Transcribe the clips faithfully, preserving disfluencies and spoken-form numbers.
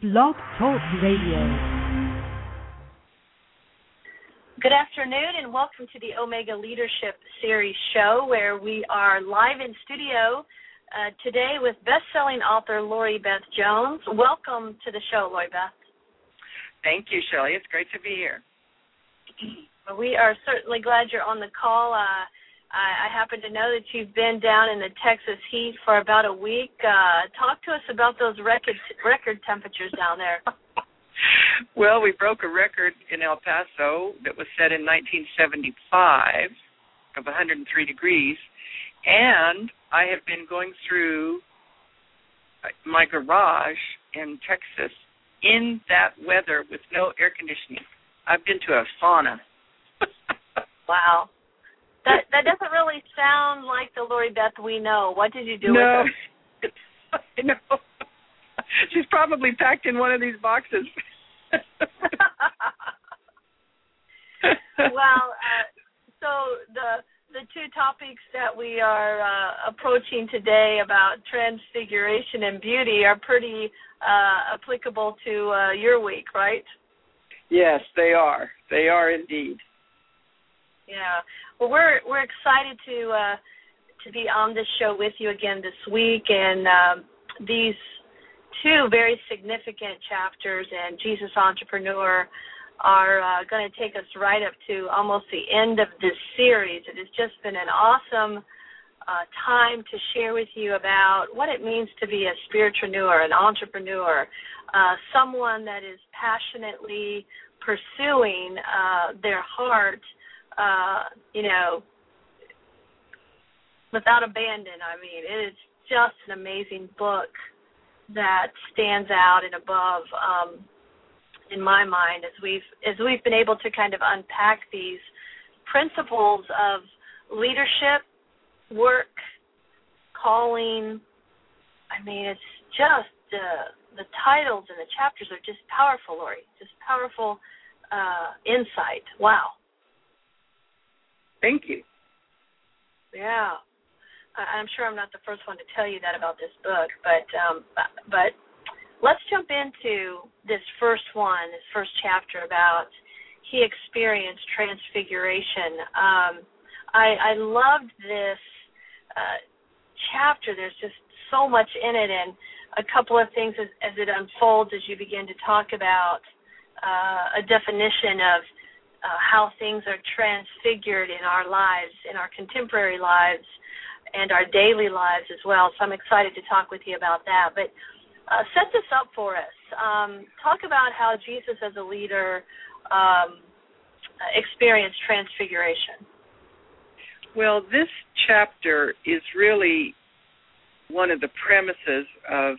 Blog Talk Radio. Good afternoon and welcome to the Omega Leadership Series show where we are live in studio uh, today with best-selling author Lori Beth Jones. Welcome to the show, Lori Beth. Thank you, Shelley. It's great to be here. We are certainly glad you're on the call. Uh, I, I happen to know that you've been down in the Texas heat for about a week. Uh, talk to us about those record record temperatures down there. Well, we broke a record in El Paso that was set in nineteen seventy-five of one hundred three degrees, and I have been going through my garage in Texas in that weather with no air conditioning. I've been to a sauna. Wow. That that doesn't really sound like the Lori Beth we know. What did you do no. with it? I know. She's probably packed in one of these boxes. Well, uh, so the the two topics that we are uh, approaching today about transfiguration and beauty are pretty uh, applicable to uh, your week, right? Yes, they are. They are indeed. Yeah. Well, we're we're excited to uh, to be on this show with you again this week, and um, these two very significant chapters in Jesus Entrepreneur are uh, going to take us right up to almost the end of this series. It has just been an awesome uh, time to share with you about what it means to be a spiritualpreneur, an entrepreneur, uh, someone that is passionately pursuing uh, their heart, uh, you know, without abandon. I mean, it is just an amazing book that stands out and above um, in my mind as we've as we've been able to kind of unpack these principles of leadership, work, calling. I mean, it's just uh, the titles and the chapters are just powerful, Lori. Just powerful uh, insight. Wow. Thank you. Yeah. I'm sure I'm not the first one to tell you that about this book, but um, but let's jump into this first one, this first chapter about he experienced transfiguration. Um, I, I loved this uh, chapter. There's just so much in it, and a couple of things as, as it unfolds as you begin to talk about uh, a definition of uh, how things are transfigured in our lives, in our contemporary lives, and our daily lives as well. So I'm excited to talk with you about that. But uh, set this up for us. Um, talk about how Jesus as a leader um, experienced transfiguration. Well, this chapter is really one of the premises of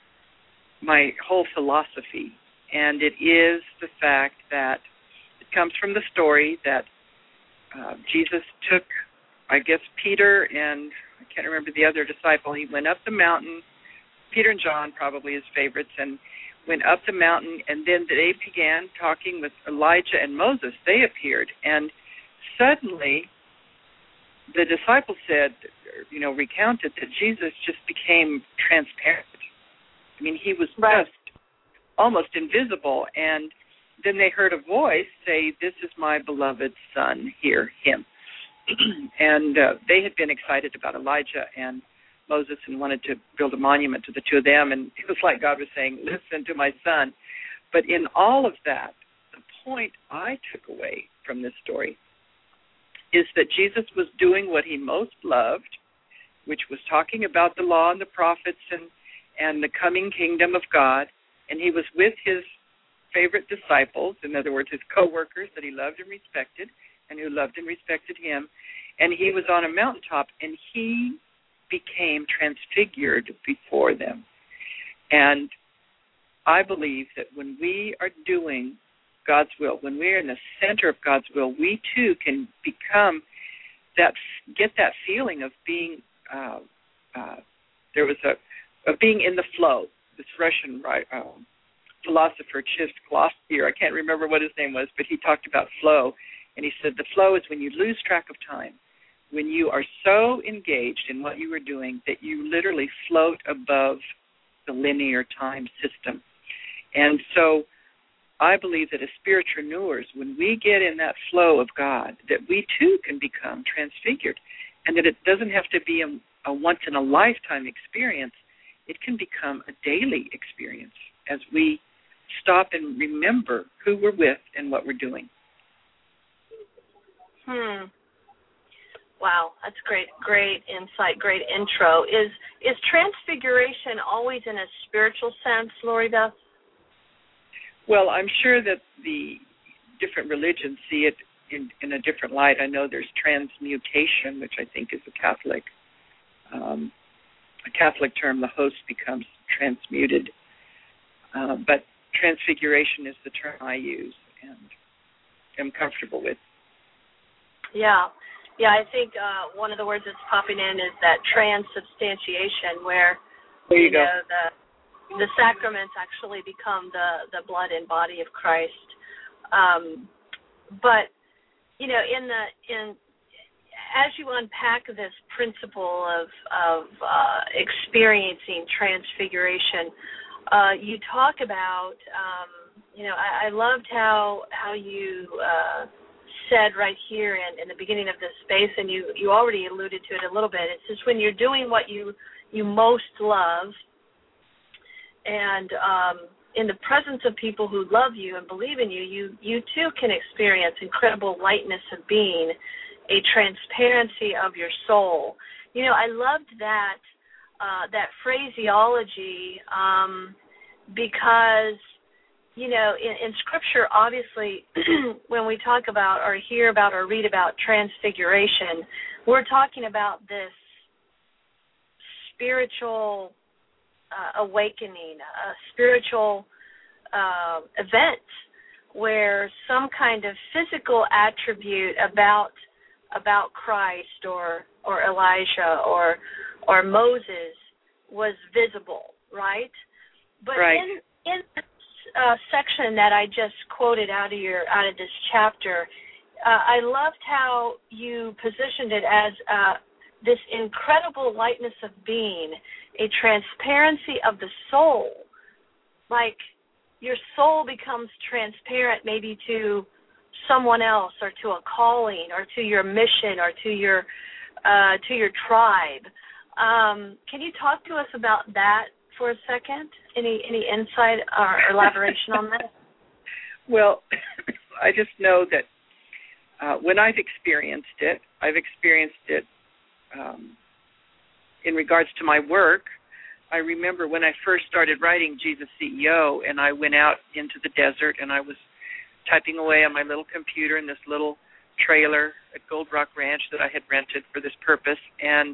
my whole philosophy, and it is the fact that it comes from the story that uh, Jesus took, I guess, Peter and I can't remember the other disciple. He went up the mountain, Peter and John, probably his favorites, and went up the mountain, and then they began talking with Elijah and Moses. They appeared, and suddenly the disciples said, you know, recounted that Jesus just became transparent. I mean, he was right. just almost invisible, and then they heard a voice say, "This is my beloved son, hear him." And uh, they had been excited about Elijah and Moses and wanted to build a monument to the two of them. And it was like God was saying, listen to my son. But in all of that, the point I took away from this story is that Jesus was doing what he most loved, which was talking about the law and the prophets and, and the coming kingdom of God. And he was with his favorite disciples, in other words, his co-workers that he loved and respected, and who loved and respected him, and he was on a mountaintop, and he became transfigured before them. And I believe that when we are doing God's will, when we're in the center of God's will, we too can become that, get that feeling of being, uh, uh, there was a, of being in the flow. This Russian right, uh, philosopher, Chist Kloster, I can't remember what his name was, but he talked about flow. And he said the flow is when you lose track of time, when you are so engaged in what you are doing that you literally float above the linear time system. And so I believe that as spiritualpreneurs, when we get in that flow of God, that we too can become transfigured, and that it doesn't have to be a, a once-in-a-lifetime experience. It can become a daily experience as we stop and remember who we're with and what we're doing. Hmm. Wow, that's great, great insight, great intro. Is is transfiguration always in a spiritual sense, Lori Beth? Well, I'm sure that the different religions see it in, in a different light. I know there's transmutation, which I think is a Catholic um, a Catholic term. The host becomes transmuted. Uh, but transfiguration is the term I use and am comfortable with. Yeah. Yeah, I think uh, one of the words that's popping in is that transubstantiation, where there you, you go. know the the sacraments actually become the, the blood and body of Christ. Um, but you know, in the in as you unpack this principle of of uh, experiencing transfiguration, uh, you talk about um, you know I, I loved how how you. Uh, said right here in, in the beginning of this space, and you, you already alluded to it a little bit. It's just when you're doing what you you most love, and um, in the presence of people who love you and believe in you, you you too can experience incredible lightness of being, a transparency of your soul. You know, I loved that uh, that phraseology um, because. You know, in, in Scripture, obviously, when we talk about or hear about or read about transfiguration, we're talking about this spiritual uh, awakening, a spiritual uh, event where some kind of physical attribute about about Christ or or Elijah or or Moses was visible, right? But right. in in Uh, section that I just quoted out of your out of this chapter, uh, I loved how you positioned it as uh, this incredible lightness of being, a transparency of the soul. Like your soul becomes transparent, maybe to someone else, or to a calling, or to your mission, or to your uh, to your tribe. Um, can you talk to us about that for a second? Any any insight or elaboration on that? Well, I just know that uh, when I've experienced it, I've experienced it um, in regards to my work. I remember when I first started writing Jesus C E O, and I went out into the desert, and I was typing away on my little computer in this little trailer at Gold Rock Ranch that I had rented for this purpose, and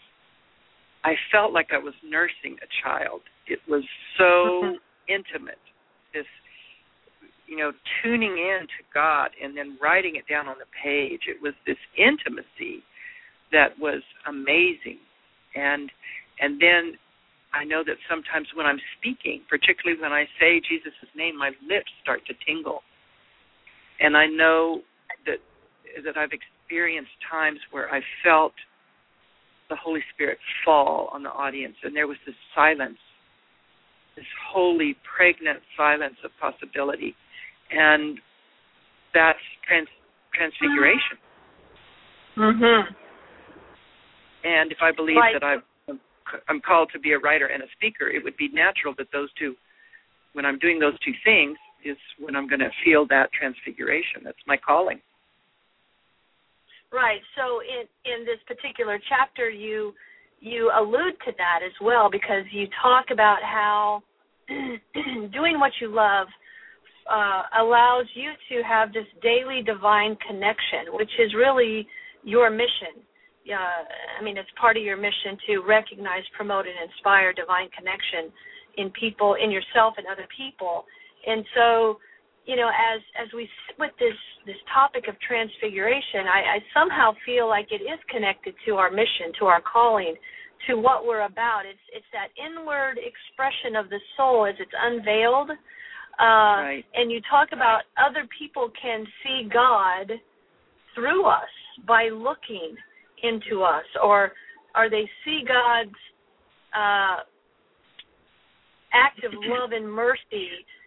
I felt like I was nursing a child. It was so mm-hmm. intimate, this, you know, tuning in to God and then writing it down on the page. It was this intimacy that was amazing. And and then I know that sometimes when I'm speaking, particularly when I say Jesus' name, my lips start to tingle. And I know that that I've experienced times where I felt the Holy Spirit fall on the audience, and there was this silence, this holy, pregnant silence of possibility, and that's trans- transfiguration. Mm-hmm. And if I believe right. that I've, I'm called to be a writer and a speaker, it would be natural that those two, when I'm doing those two things, is when I'm going to feel that transfiguration. That's my calling. Right. So in, in this particular chapter, you you allude to that as well, because you talk about how doing what you love uh, allows you to have this daily divine connection, which is really your mission. Uh, I mean, it's part of your mission to recognize, promote, and inspire divine connection in people, in yourself and other people. And so, you know, as as we sit with this, this topic of transfiguration, I, I somehow feel like it is connected to our mission, to our calling, to what we're about. It's it's that inward expression of the soul as it's unveiled. Uh, right. And you talk about other people can see God through us by looking into us, or or they see God's uh, act of love and mercy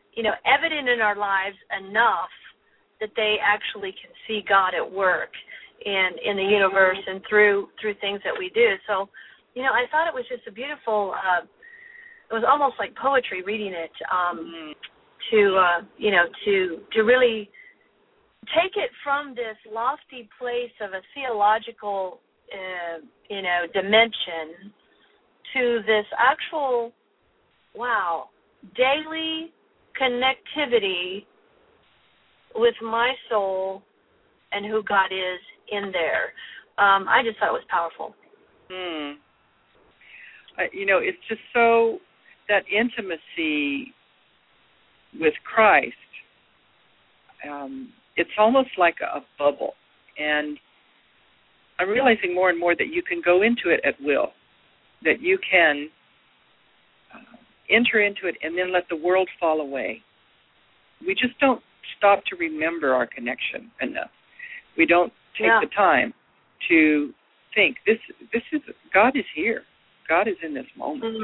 you know, evident in our lives enough that they actually can see God at work in in the universe and through through things that we do. So, you know, I thought it was just a beautiful. Uh, it was almost like poetry reading it. Um, to uh, you know, to to really take it from this lofty place of a theological, uh, you know, dimension to this actual, wow, daily connectivity with my soul and who God is in there. Um, I just thought it was powerful. Hmm. Uh, you know, it's just so, that intimacy with Christ, um, it's almost like a bubble. And I'm realizing more and more that you can go into it at will, that you can uh, enter into it and then let the world fall away. We just don't stop to remember our connection enough. We don't take yeah. the time to think, this this is, God is here. God is in this moment. Mm-hmm.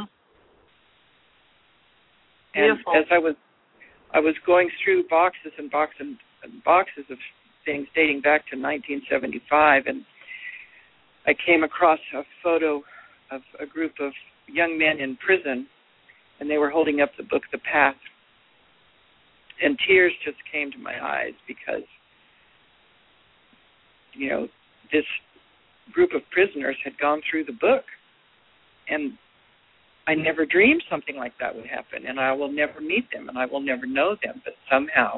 And Beautiful. as I was I was going through boxes and boxes and boxes of things dating back to nineteen seventy-five, and I came across a photo of a group of young men in prison, and they were holding up the book, The Path. And tears just came to my eyes because, you know, this group of prisoners had gone through the book. And I never dreamed something like that would happen, and I will never meet them, and I will never know them. But somehow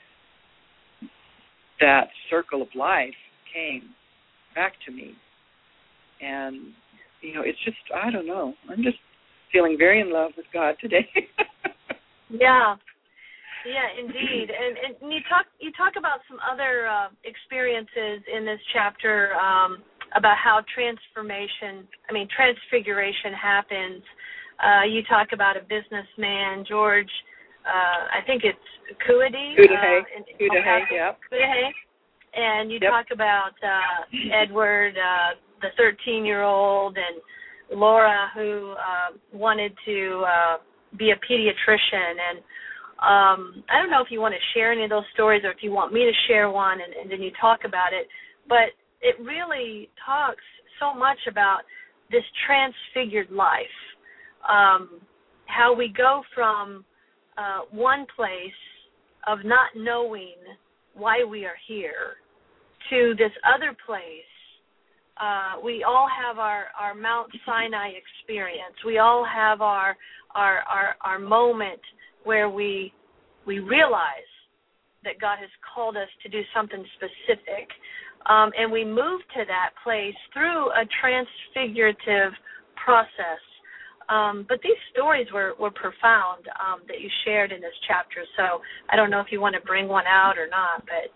that circle of life came back to me. And, you know, it's just, I don't know. I'm just feeling very in love with God today. yeah. Yeah, indeed. And, and you talk you talk about some other uh, experiences in this chapter um, about how transformation, I mean, transfiguration happens. Uh, you talk about a businessman, George, uh, I think it's Cudahy. Cudahy, uh, Cudahy, yeah. Cudahy. And you yep. talk about uh, Edward, uh, the thirteen-year-old, and Laura, who uh, wanted to uh, be a pediatrician. And um, I don't know if you want to share any of those stories or if you want me to share one and, and then you talk about it. But it really talks so much about this transfigured life, um, how we go from uh, one place of not knowing why we are here to this other place. Uh, we all have our, our Mount Sinai experience. We all have our our our, our moment where we we realize that God has called us to do something specific. Um, and we move to that place through a transfigurative process. Um, but these stories were, were profound um, that you shared in this chapter. So I don't know if you want to bring one out or not. But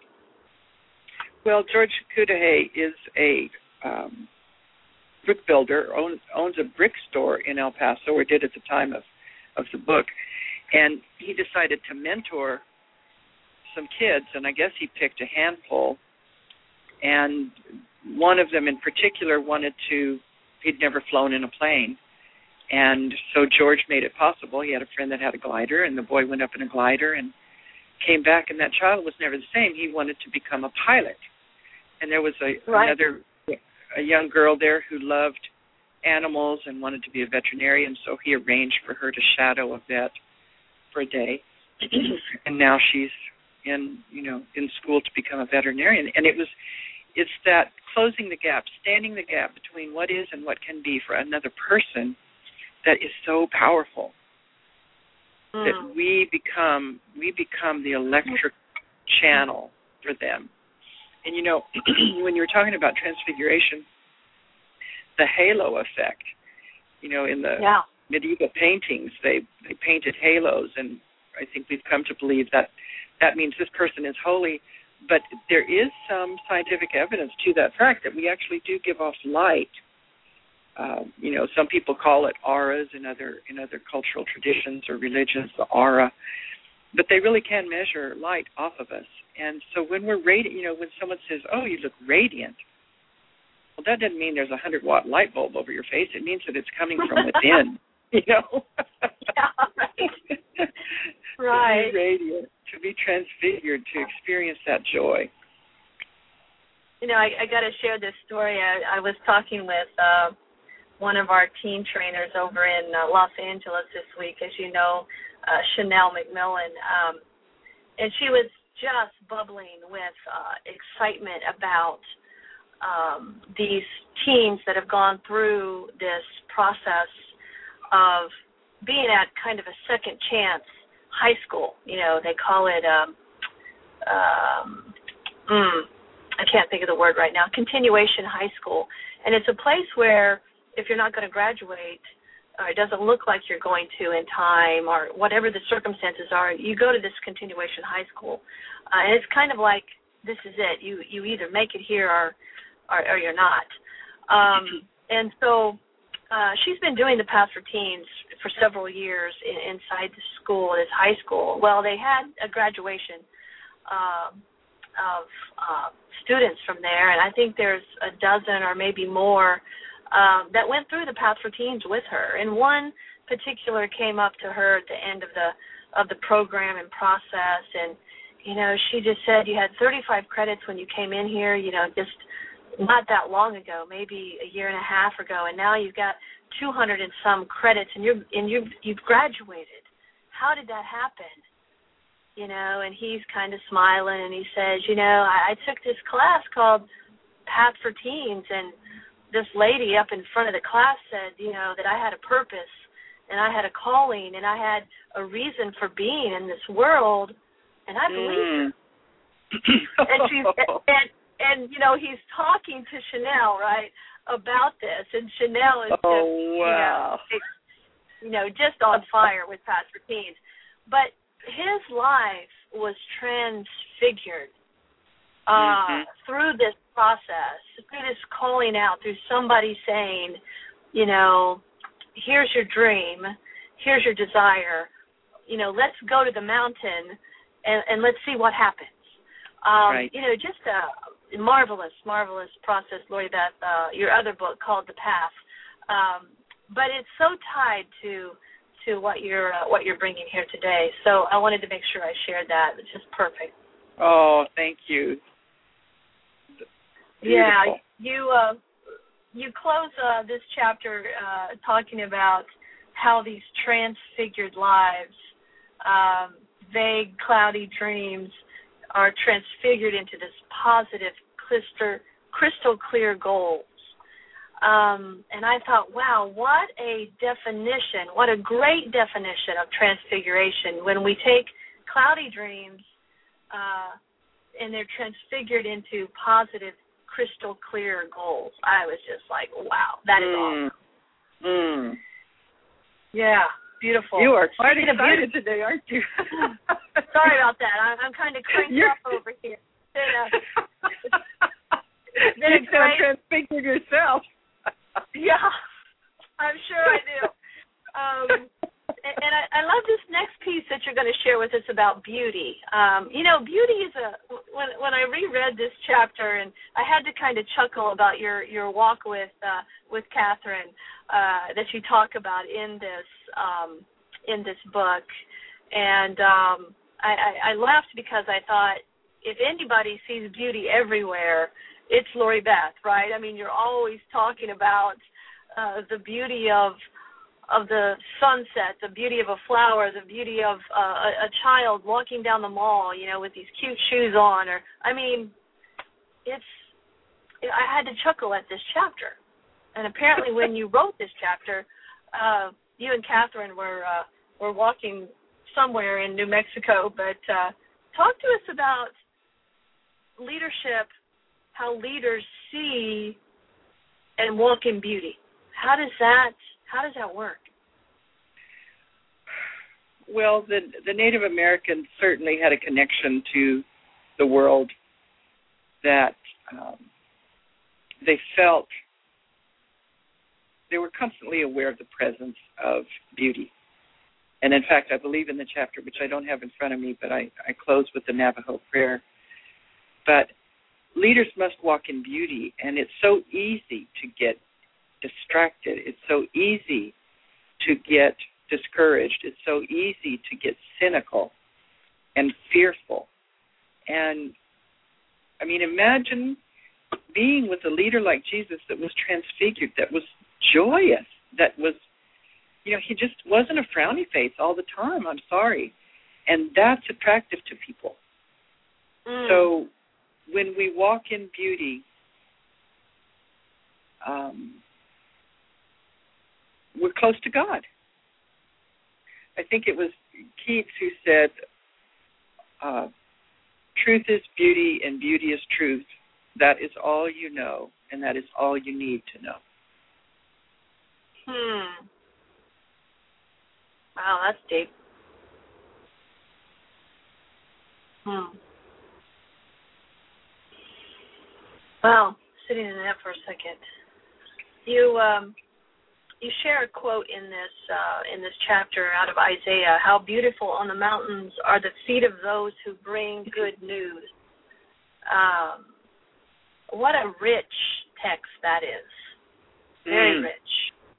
Well, George Cudahy is a um, brick builder, owns, owns a brick store in El Paso, or did at the time of, of the book. And he decided to mentor some kids, and I guess he picked a handful. And one of them in particular wanted to, he'd never flown in a plane. And so George made it possible. He had a friend that had a glider, and the boy went up in a glider and came back, and that child was never the same. He wanted to become a pilot. And there was a, right. another, a young girl there who loved animals and wanted to be a veterinarian, so he arranged for her to shadow a vet for a day. And now she's in, you know, in school to become a veterinarian. And it was, it's that closing the gap, standing the gap between what is and what can be for another person that is so powerful. Mm. That we become, we become the electric channel for them. And, you know, when you were talking about transfiguration, the halo effect, you know, in the yeah. medieval paintings, they, they painted halos, and I think we've come to believe that that means this person is holy. But there is some scientific evidence to that fact that we actually do give off light. Uh, you know, some people call it auras in other in other cultural traditions or religions, the aura. But they really can measure light off of us. And so when we're radiant, you know, when someone says, oh, you look radiant, well, that doesn't mean there's a one hundred watt light bulb over your face. It means that it's coming from within, you know. Yeah, right. Right. To be radiant, to be transfigured, to experience that joy. You know, I, I got to share this story. I, I was talking with uh, one of our teen trainers over in uh, Los Angeles this week, as you know, uh, Chanel McMillan, um, and she was just bubbling with uh, excitement about um, these teens that have gone through this process of being at kind of a second chance high school. You know, they call it, um, um, mm, I can't think of the word right now, continuation high school. And it's a place where if you're not going to graduate, or it doesn't look like you're going to in time, or whatever the circumstances are, you go to this continuation high school. Uh, and it's kind of like, this is it. You you either make it here or, or, or you're not. Um, and so uh, she's been doing the Path for Teens for several years in, inside the school, this high school. Well, they had a graduation um, of uh, students from there, and I think there's a dozen or maybe more um, that went through the Path for Teens with her. And one particular came up to her at the end of the of the program and process, and you know, she just said, you had thirty-five credits when you came in here, you know, just not that long ago, maybe a year and a half ago, and now you've got two hundred and some credits, and you're and you've you've graduated. How did that happen? You know, and he's kind of smiling, and he says, you know, I, I took this class called Path for Teens, and this lady up in front of the class said, you know, that I had a purpose, and I had a calling, and I had a reason for being in this world. And I believe her. Mm. and she's and, and you know, he's talking to Chanel, right, about this, and Chanel is oh, just wow. you know, you know, just on fire with Path for Teens. But his life was transfigured uh, mm-hmm. through this process, through this calling out, through somebody saying, you know, here's your dream, here's your desire, you know, let's go to the mountain. And, and let's see what happens. Um, right. You know, just a marvelous, marvelous process, Lori Beth, uh, your other book called The Path. Um, but it's so tied to to what you're uh, what you're bringing here today. So I wanted to make sure I shared that. It's just perfect. Oh, thank you. Beautiful. Yeah, you uh, you close uh, this chapter uh, talking about how these transfigured lives. Um, vague, cloudy dreams are transfigured into this positive, crystal, crystal clear goals. Um, and I thought, wow, what a definition, what a great definition of transfiguration when we take cloudy dreams uh, and they're transfigured into positive, crystal clear goals. I was just like, wow, that is mm. awesome. Mm. Yeah. Beautiful. You are quite excited today, aren't you? Sorry about that. I'm, I'm kind of cranked You're... up over here. Then, uh, then you sound transfigured yourself. Yeah, I'm sure I do. Um, and and I, I love this next piece that you're going to share with us about beauty. Um, you know, beauty is a when when I reread this chapter, and I had to kind of chuckle about your your walk with uh, with Catherine uh, that you talk about in this um, in this book, and um, I, I, I laughed because I thought, if anybody sees beauty everywhere, it's Lori Beth, right? I mean, you're always talking about uh, the beauty of of the sunset, the beauty of a flower, the beauty of uh, a, a child walking down the mall, you know, with these cute shoes on. Or, I mean, it's. I had to chuckle at this chapter, and apparently, when you wrote this chapter, uh, you and Catherine were uh, were walking somewhere in New Mexico. But uh, talk to us about leadership, how leaders see and walk in beauty. How does that how does that work? Well, the the Native Americans certainly had a connection to the world that um, they felt they were constantly aware of the presence of beauty. And in fact, I believe in the chapter, which I don't have in front of me, but I, I close with the Navajo prayer. But leaders must walk in beauty, and it's so easy to get distracted. It's so easy to get discouraged. It's so easy to get cynical fearful. And, I mean, imagine being with a leader like Jesus that was transfigured, that was joyous, that was, you know, he just wasn't a frowny face all the time, I'm sorry. And that's attractive to people. Mm. So when we walk in beauty, um, we're close to God. I think it was Keats who said, uh, truth is beauty and beauty is truth. That is all you know, and that is all you need to know. Hmm. Wow, that's deep. Hmm. Wow, sitting in that for a second. You um, you share a quote in this uh, in this chapter out of Isaiah. How beautiful on the mountains are the feet of those who bring good news. Um, what a rich text that is. Very mm. rich.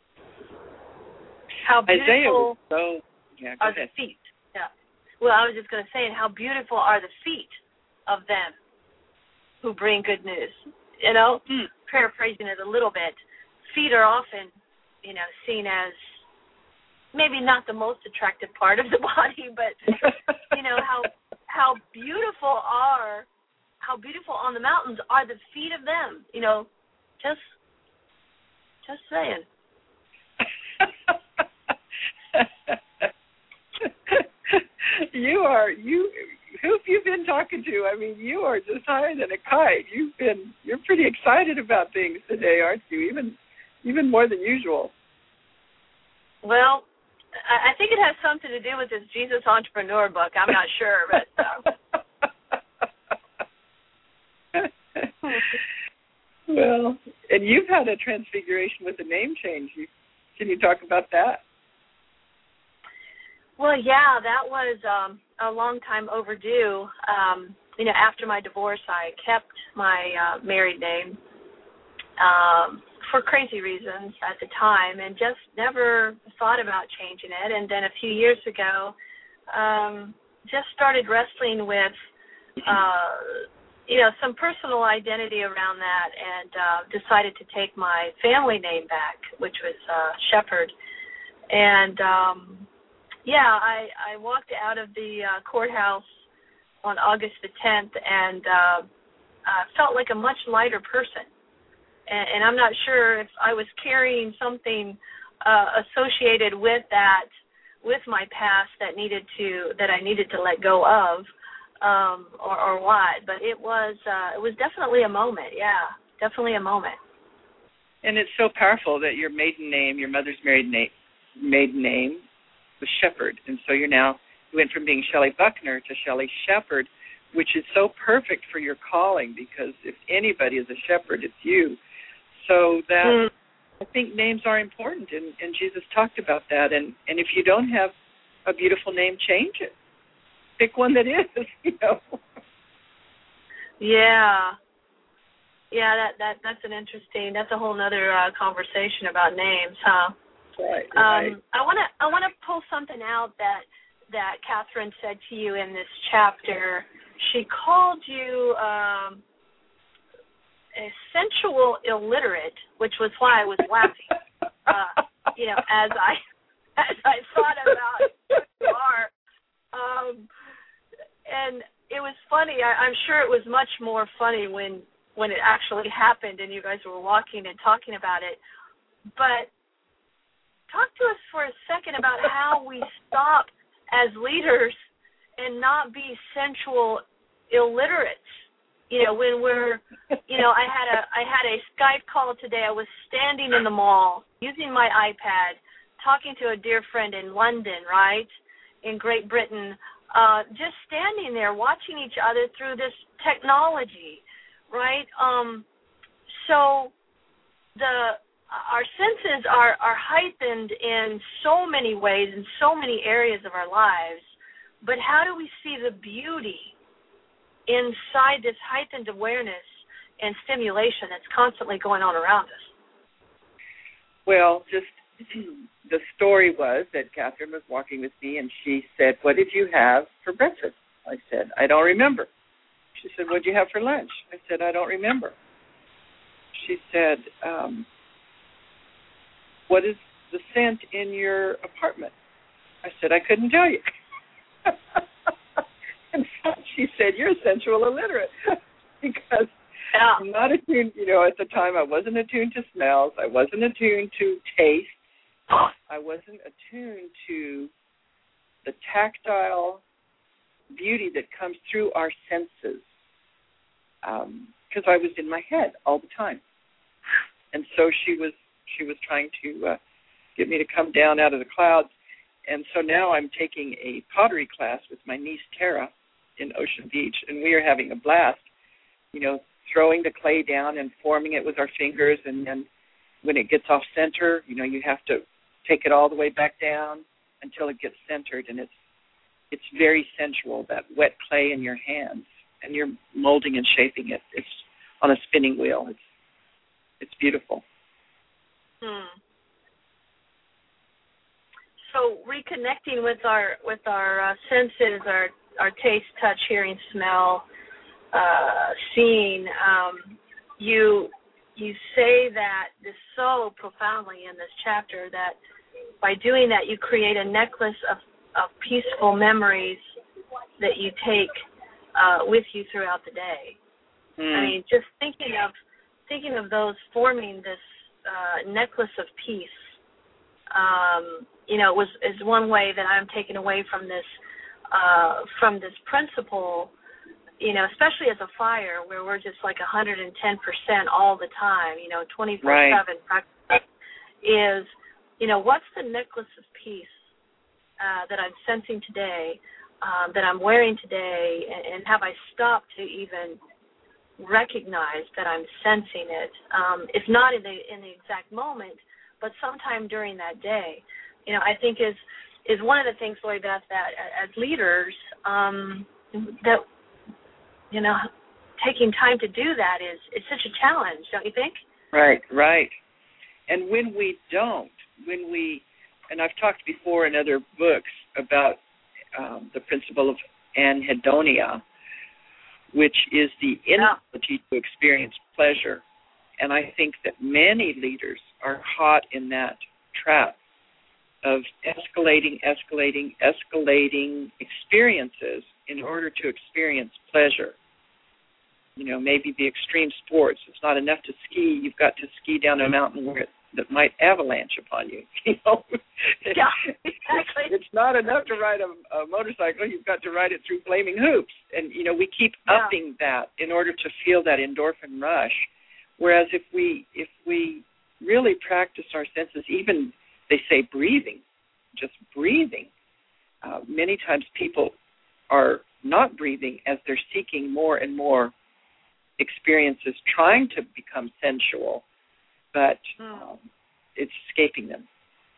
How beautiful was so, yeah, are ahead. the feet. Yeah. Well, I was just going to say, and how beautiful are the feet of them who bring good news. You know, mm. paraphrasing it a little bit, feet are often, you know, seen as maybe not the most attractive part of the body, but, you know, how how beautiful are, how beautiful on the mountains are the feet of them. You know, just, just saying. you are you who have you been talking to? I mean, you are just higher than a kite. You've been you're pretty excited about things today, aren't you? Even even more than usual. Well, I think it has something to do with this Jesus Entrepreneur book. I'm not sure, but uh... well, and you've had a transfiguration with a name change. You, can you talk about that? Well, yeah, that was um, a long time overdue. Um, you know, after my divorce, I kept my uh, married name um, for crazy reasons at the time, and just never thought about changing it. And then a few years ago, um, just started wrestling with, uh, you know, some personal identity around that, and uh, decided to take my family name back, which was uh, Shepherd. And um, Yeah, I, I walked out of the uh, courthouse on August the tenth and uh, uh, felt like a much lighter person. And, and I'm not sure if I was carrying something uh, associated with that, with my past that needed to that I needed to let go of, um, or, or what. But it was uh, it was definitely a moment. Yeah, definitely a moment. And it's so powerful that your maiden name, your mother's married name, maiden name. was Shepherd, and so you're now, you went from being Shelley Buckner to Shelley Shepherd, which is so perfect for your calling, because if anybody is a shepherd, it's you. So that, mm. I think names are important, and, and Jesus talked about that, and, and if you don't have a beautiful name, change it. Pick one that is, you know. Yeah. Yeah, that, that that's an interesting, that's a whole other uh, conversation about names, huh? Right, right. Um, I want to I want to pull something out that that Catherine said to you in this chapter. She called you um, a sensual illiterate, which was why I was laughing. Uh, you know, as I as I thought about who you are, um, and it was funny. I, I'm sure it was much more funny when when it actually happened and you guys were walking and talking about it, but. Talk to us for a second about how we stop as leaders and not be sensual illiterates. You know, when we're, you know, I had a I had a Skype call today. I was standing in the mall using my iPad, talking to a dear friend in London, right, in Great Britain, uh, just standing there watching each other through this technology, right? Um, so the Our senses are, are heightened in so many ways, in so many areas of our lives, but how do we see the beauty inside this heightened awareness and stimulation that's constantly going on around us? Well, just the story was that Catherine was walking with me, and she said, "What did you have for breakfast?" I said, I don't remember. She said, what did you have for lunch? I said, I don't remember. She said, um, what is the scent in your apartment? I said, I couldn't tell you. And so she said, you're sensual illiterate. Because yeah. I'm not attuned, you know, at the time I wasn't attuned to smells. I wasn't attuned to taste. I wasn't attuned to the tactile beauty that comes through our senses, because um, I was in my head all the time. And so she was she was trying to uh, get me to come down out of the clouds. And so now I'm taking a pottery class with my niece Tara in Ocean Beach, and we are having a blast, you know, throwing the clay down and forming it with our fingers, and then when it gets off center, you know, you have to take it all the way back down until it gets centered, and it's it's very sensual, that wet clay in your hands, and you're molding and shaping it. It's on a spinning wheel. It's it's beautiful. Hmm. So reconnecting with our with our uh, senses, our our taste, touch, hearing, smell, uh, seeing. Um, you you say that this so profoundly in this chapter that by doing that you create a necklace of, of peaceful memories that you take uh, with you throughout the day. Mm. I mean, just thinking of thinking of those forming this uh, necklace of peace. Um, you know, it was is one way that I'm taken away from this uh, from this principle. You know, especially as a fire, where we're just like one hundred ten percent all the time. You know, twenty-four seven practice is. You know, what's the necklace of peace uh, that I'm sensing today, um, that I'm wearing today, and, and have I stopped to even recognize that I'm sensing it? Um, if not in the in the exact moment, but sometime during that day. You know, I think is is one of the things, Lori Beth, that as leaders, um, that you know, taking time to do that is is such a challenge, don't you think? Right, right. And when we don't, when we, and I've talked before in other books about um, the principle of anhedonia, which is the inability to experience pleasure. And I think that many leaders are caught in that trap of escalating, escalating, escalating experiences in order to experience pleasure. You know, maybe the extreme sports. It's not enough to ski. You've got to ski down a mountain where it, that might avalanche upon you. You know, yeah, exactly. It's not enough to ride a, a motorcycle. You've got to ride it through flaming hoops. And, you know, we keep yeah. upping that in order to feel that endorphin rush. Whereas if we if we really practice our senses, even they say breathing, just breathing, uh, many times people are not breathing as they're seeking more and more experiences, trying to become sensual, but um, it's escaping them.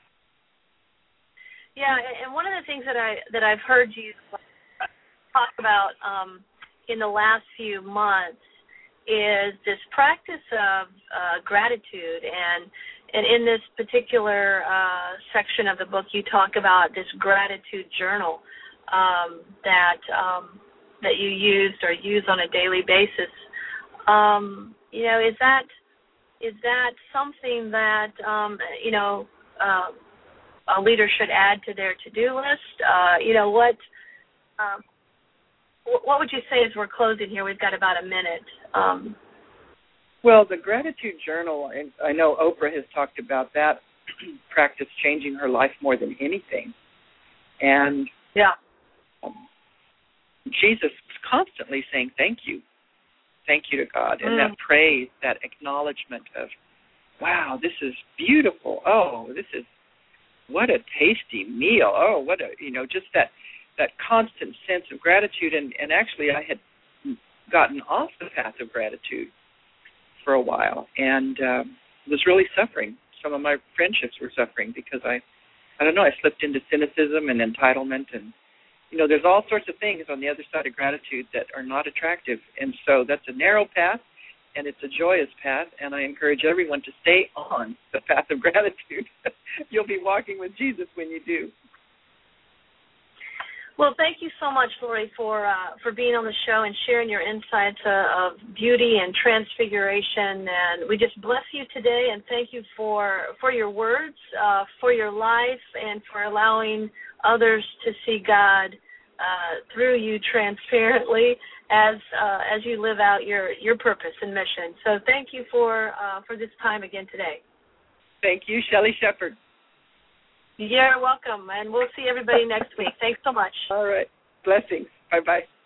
Yeah, and one of the things that I that I've heard you talk about um, in the last few months is this practice of uh, gratitude, and and in this particular uh, section of the book, you talk about this gratitude journal um, that um, that you used or use on a daily basis. Um, you know, is that is that something that um, you know uh, a leader should add to their to-do list? Uh, you know, what um, what would you say as we're closing here? We've got about a minute. Um, well, the gratitude journal, and I know Oprah has talked about that practice changing her life more than anything. And yeah, um, Jesus was constantly saying, "Thank you." Thank you to God, and mm. that praise, that acknowledgement of, wow, this is beautiful. Oh, this is, what a tasty meal. Oh, what a, you know, just that that constant sense of gratitude. And, and actually I had gotten off the path of gratitude for a while and um, was really suffering. Some of my friendships were suffering because I, I don't know, I slipped into cynicism and entitlement, and you know, there's all sorts of things on the other side of gratitude that are not attractive. And so that's a narrow path, and it's a joyous path, and I encourage everyone to stay on the path of gratitude. You'll be walking with Jesus when you do. Well, thank you so much, Lori, for uh, for being on the show and sharing your insights uh, of beauty and transfiguration. And we just bless you today and thank you for for your words, uh, for your life, and for allowing others to see God uh, through you transparently as uh, as you live out your, your purpose and mission. So thank you for uh, for this time again today. Thank you, Shelley Shepherd. You're welcome, and we'll see everybody next week. Thanks so much. All right. Blessings. Bye-bye.